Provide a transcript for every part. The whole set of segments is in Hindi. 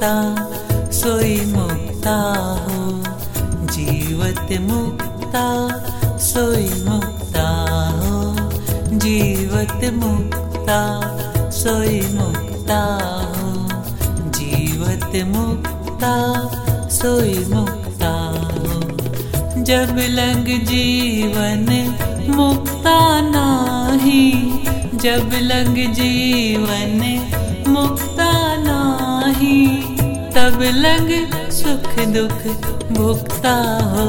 मुक्ता सोई मुक्ता हो, जीवत मुक्ता सोई मुक्ता हो, जीवत मुक्ता सोई मुक्ता हो, जीवत मुक्ता सोई मुक्ता हो। जब लग जीवन मुक्ता नाही, जब लग जीवन मुक्ता नाही, तब लग सुख दुख भुगता हो,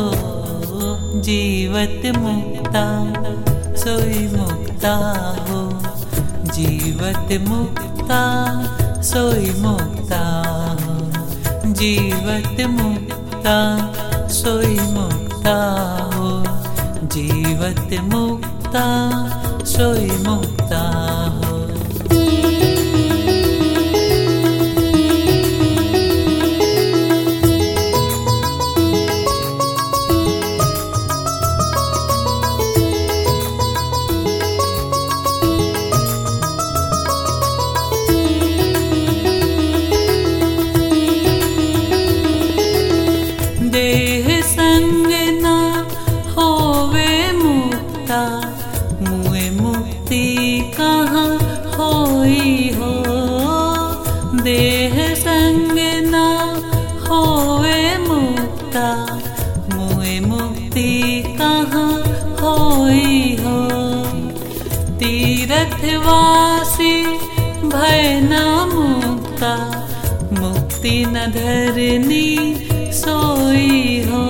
जीवत मुक्ता सोई मुक्ता हो, जीवत मुक्ता सोई मुक्ता हो, जीवत मुक्ता सोई मुक्ता हो, जीवत मुक्ता सोई मुक्ता हो। देह संग ना होवे मुक्ता, मुए मुक्ति कहाँ होई हो। देह संग ना होवे मुक्ता, मुए मुक्ति कहाँ होई हो। तीर्थवासी भय ना मुक्ता, मुक्ति न धरनी सोई हो।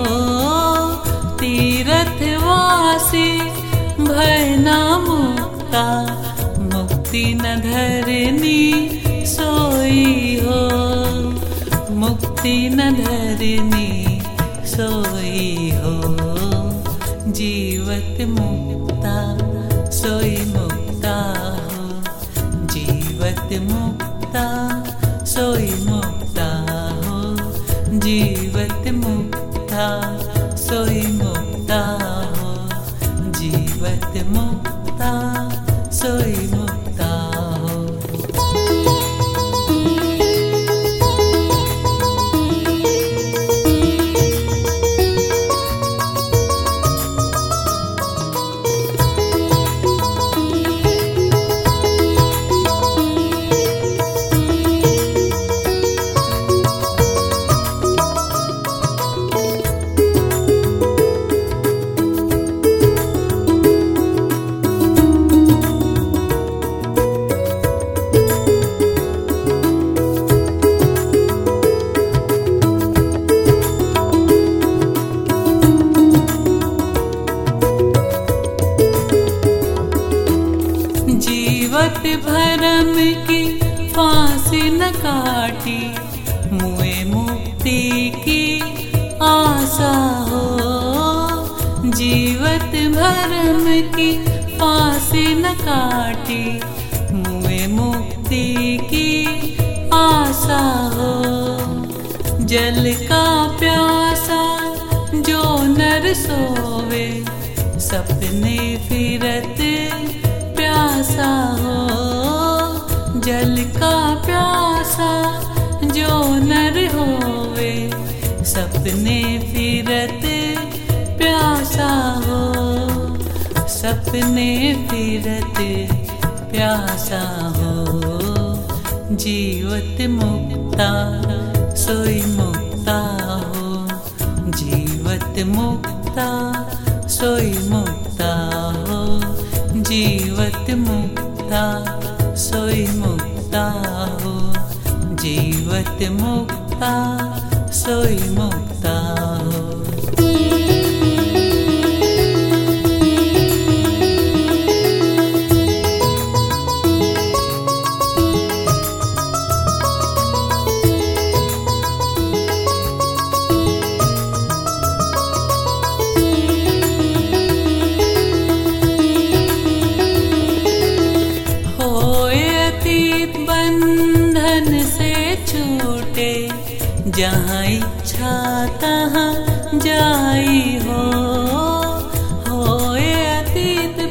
तीर्थवासी भय ना मुक्ता, मुक्ति न धरनी सोई हो, मुक्ति न धरनी सोई हो। जीवत मुक्ता सोई मुक्ता हो, जीवत मुक्ता सोई मुक्ता हो, जीवत मुक्ता सोई मुक्ता हो, जीवत मुक्ता सोई मुक्ता हो। जीवत भरम की फांसी न काटी, मुए मुक्ति की आशा हो। जीवत भरम की फांसी न काटी, मुए मुक्ति की आशा हो। जल का प्यासा जो नर सोवे, सपने फिरत प्यासा हो। जल का प्यासा जो नर होवे, सपने फिरत प्यासा हो, सपने फिरत प्यासा हो। जीवत मुक्ता सोई मुक्ता हो, जीवत मुक्ता सोई मुक्ता हो, जीवत मुक्ता सोई मुक्ता हो, जीवत मुक्ता सोई मुक्ता हो। बंधन से छूटे, जहाँ इच्छा तहाँ जाई हो। होए अतीत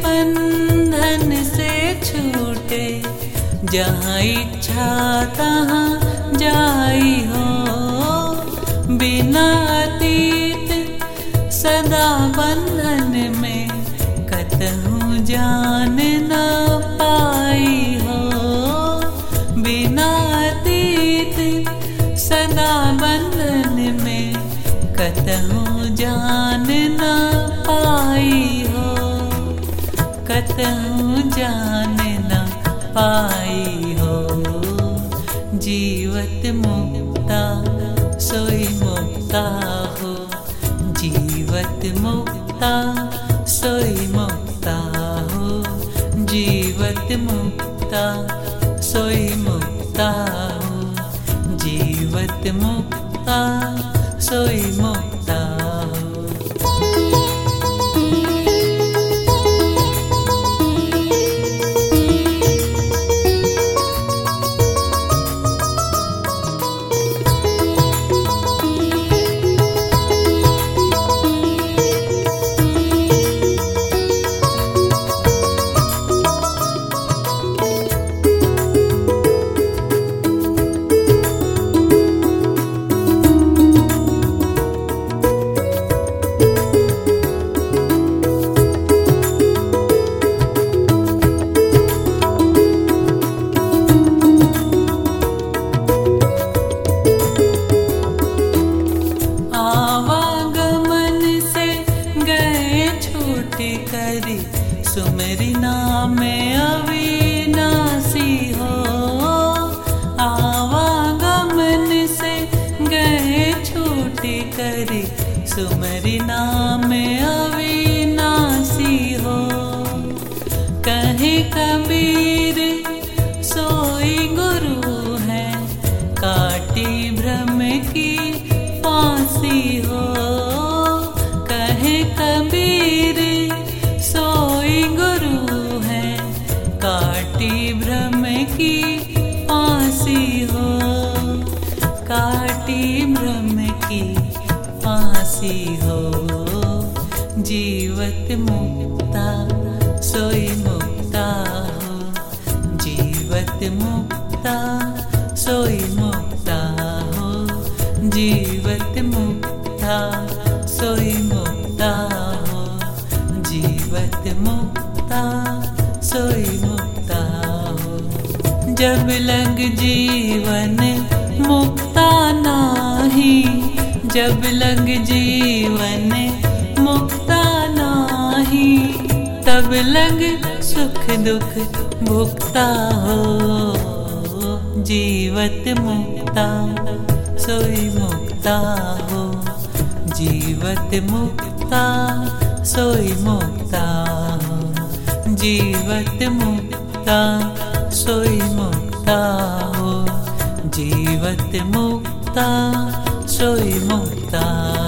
बंधन से छूटे, जहाँ इच्छा तहाँ जाई हो। बिना अतीत सदा बंधन में कतहु जान न पाई हो। बिना अतीत सदा बंधन में कतहु जान न पाई हो। कतहु जान न पाई हो। जीवत मुक्ता सोई मुक्ता हो। जीवत मुक्ता सोई मुक्ता हो। जीवत मुक्ता सोई मुक्ता हो। जीवत मुक्ता सोई मुक्ता हो। सुमेरी नाम अविनाशी हो। आवागमन से गए छूटी करी सुमेरी नाम अविनाशी हो। कहे कबीर सोई गुरु है काटी भ्रम की फांसी हो। कहे कबीर सोई गुरु है काटी भ्रम की फांसी हो। काटी भ्रम की फांसी हो। जीवत मुक्ता सोई मुक्ता हो। जीवत मुक्ता सोई मुक्ता हो। जीवत मुक्ता सोई मुक्ता हो। जीवत मुक्ता सोई मुक्ता हो। जब लग जीवन मुक्ता नाही। जब लग जीवन मुक्ता नाही। तब लग सुख दुख भुगता हो। जीवत मुक्ता सोई मुक्ता हो। जीवत मुक्ता सोई मुक्ता हो। जीवत मुक्ता सोई मुक्ता हो। जीवत मुक्ता सोई मुक्ता।